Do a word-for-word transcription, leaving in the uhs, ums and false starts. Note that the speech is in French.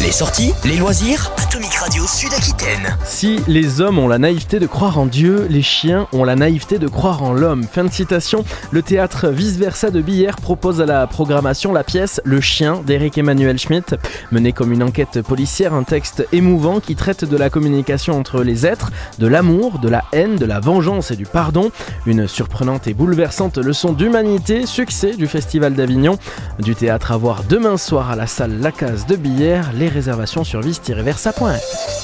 Les sorties, les loisirs, Atomic Radio Sud-Aquitaine. Si les hommes ont la naïveté de croire en Dieu, les chiens ont la naïveté de croire en l'homme. Fin de citation. Le théâtre Vice Versa de Billère propose à la programmation la pièce Le Chien d'Éric Emmanuel Schmitt. Menée comme une enquête policière, un texte émouvant qui traite de la communication entre les êtres, de l'amour, de la haine, de la vengeance et du pardon. Une surprenante et bouleversante leçon d'humanité, succès du Festival d'Avignon. Du théâtre à voir demain soir à la salle La Case de Billère. Les réservations sur vice tiret versa point f r.